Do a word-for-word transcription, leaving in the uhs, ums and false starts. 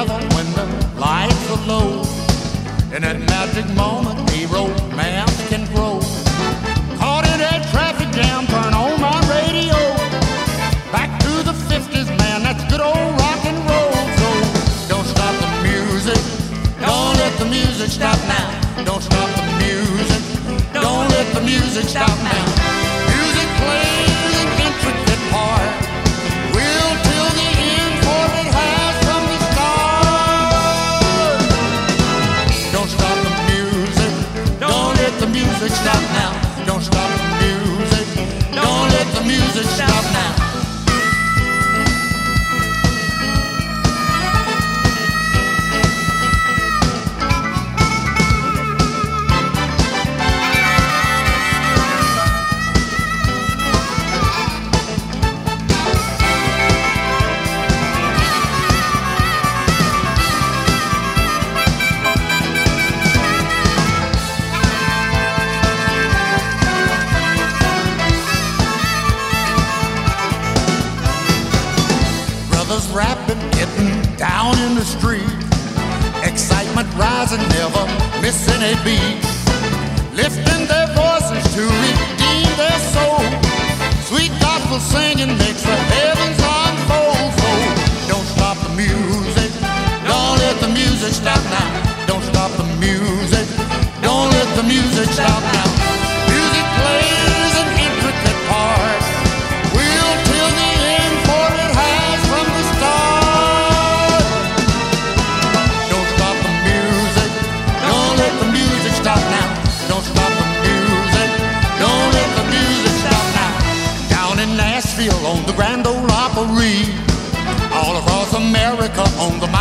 together when the lights are low. In that magic moment, a romance can grow. Caught in a traffic jam, turn on my radio. Back to the fifties, man, that's good old rock and roll. So don't stop the music, don't let the music stop now. Don't stop the music, don't let the music stop now. Music plays an intricate part. We'll till the end, for it has from the start. Don't stop the music, don't let the music stop now. Don't stop the music, don't let the music stop now. Rapping, getting down in the street. Excitement rising, never missing a beat. Lifting their voices to redeem their soul. Sweet gospel singing makes the heavens unfold. So don't stop the music, don't let the music stop now. Don't stop the music, don't let the music stop now. Music plays an intricate part. We'll till the end, for it has from the start. Don't stop the music, don't let the music stop now. Don't stop the music, don't let the music stop now. Down in Nashville on the Grand Ole Opry, all across America on the